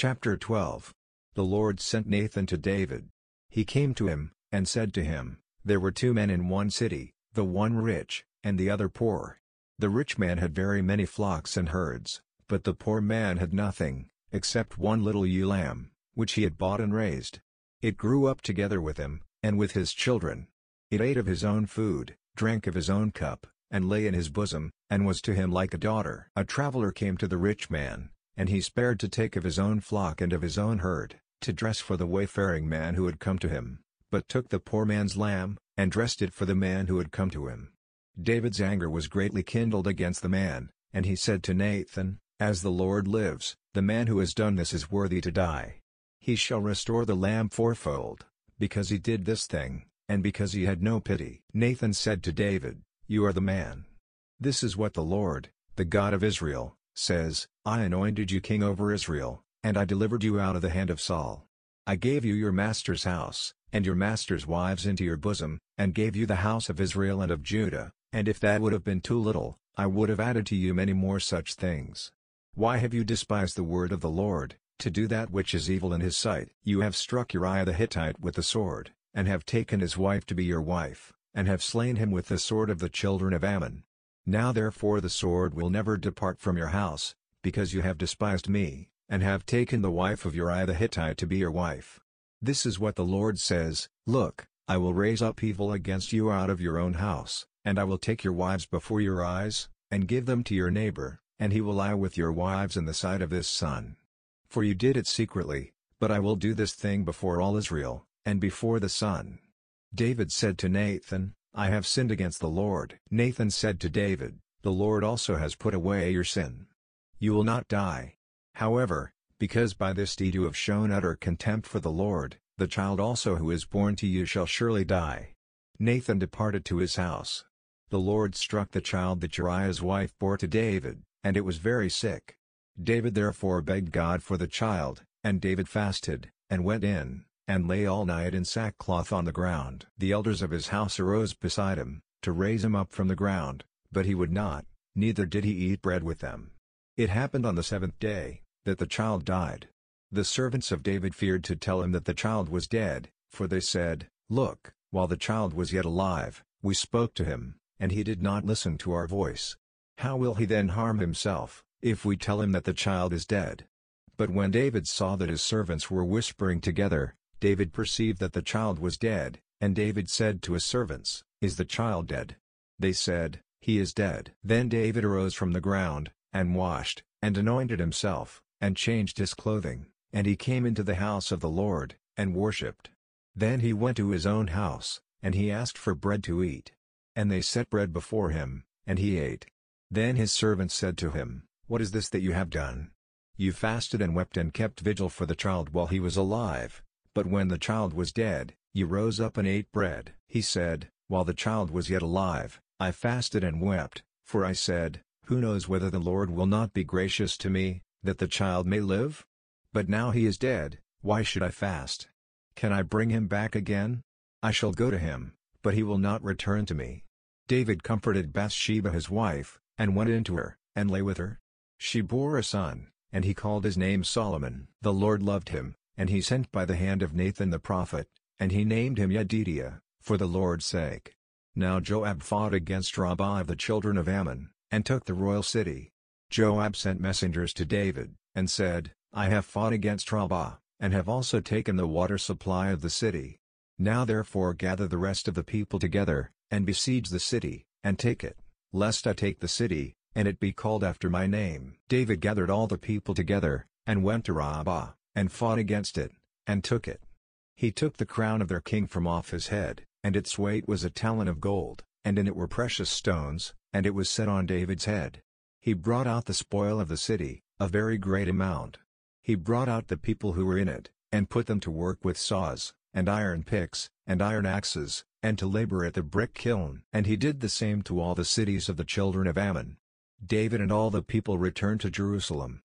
Chapter 12. The Lord sent Nathan to David. He came to him, and said to him, There were 2 men in one city, the one rich, and the other poor. The rich man had very many flocks and herds, but the poor man had nothing, except one little ewe lamb, which he had bought and raised. It grew up together with him, and with his children. It ate of his own food, drank of his own cup, and lay in his bosom, and was to him like a daughter. A traveler came to the rich man, and he spared to take of his own flock and of his own herd, to dress for the wayfaring man who had come to him, but took the poor man's lamb, and dressed it for the man who had come to him. David's anger was greatly kindled against the man, and he said to Nathan, As the Lord lives, the man who has done this is worthy to die. He shall restore the lamb fourfold, because he did this thing, and because he had no pity. Nathan said to David, You are the man. This is what the Lord, the God of Israel, says, I anointed you king over Israel, and I delivered you out of the hand of Saul. I gave you your master's house, and your master's wives into your bosom, and gave you the house of Israel and of Judah, and if that would have been too little, I would have added to you many more such things. Why have you despised the word of the Lord, to do that which is evil in his sight? You have struck Uriah the Hittite with the sword, and have taken his wife to be your wife, and have slain him with the sword of the children of Ammon. Now therefore the sword will never depart from your house, because you have despised me, and have taken the wife of Uriah the Hittite to be your wife. This is what the Lord says, Look, I will raise up evil against you out of your own house, and I will take your wives before your eyes, and give them to your neighbor, and he will lie with your wives in the sight of his son. For you did it secretly, but I will do this thing before all Israel, and before the sun. David said to Nathan, I have sinned against the Lord. Nathan said to David, The Lord also has put away your sin. You will not die. However, because by this deed you have shown utter contempt for the Lord, the child also who is born to you shall surely die. Nathan departed to his house. The Lord struck the child that Uriah's wife bore to David, and it was very sick. David therefore begged God for the child, and David fasted, and went in, and lay all night in sackcloth on the ground. The elders of his house arose beside him, to raise him up from the ground, but he would not, neither did he eat bread with them. It happened on the 7th day, that the child died. The servants of David feared to tell him that the child was dead, for they said, Look, while the child was yet alive, we spoke to him, and he did not listen to our voice. How will he then harm himself, if we tell him that the child is dead? But when David saw that his servants were whispering together, David perceived that the child was dead, and David said to his servants, Is the child dead? They said, He is dead. Then David arose from the ground, and washed, and anointed himself, and changed his clothing, and he came into the house of the Lord, and worshipped. Then he went to his own house, and he asked for bread to eat. And they set bread before him, and he ate. Then his servants said to him, What is this that you have done? You fasted and wept and kept vigil for the child while he was alive, but when the child was dead, you rose up and ate bread. He said, While the child was yet alive, I fasted and wept, for I said, Who knows whether the Lord will not be gracious to me, that the child may live? But now he is dead, why should I fast? Can I bring him back again? I shall go to him, but he will not return to me. David comforted Bathsheba his wife, and went in to her, and lay with her. She bore a son, and he called his name Solomon. The Lord loved him, and he sent by the hand of Nathan the prophet, and he named him Yedidiah, for the Lord's sake. Now Joab fought against Rabbah of the children of Ammon, and took the royal city. Joab sent messengers to David, and said, I have fought against Rabbah, and have also taken the water supply of the city. Now therefore gather the rest of the people together, and besiege the city, and take it, lest I take the city, and it be called after my name. David gathered all the people together, and went to Rabbah, and fought against it, and took it. He took the crown of their king from off his head, and its weight was a talent of gold, and in it were precious stones, and it was set on David's head. He brought out the spoil of the city, a very great amount. He brought out the people who were in it, and put them to work with saws, and iron picks, and iron axes, and to labor at the brick kiln. And he did the same to all the cities of the children of Ammon. David and all the people returned to Jerusalem,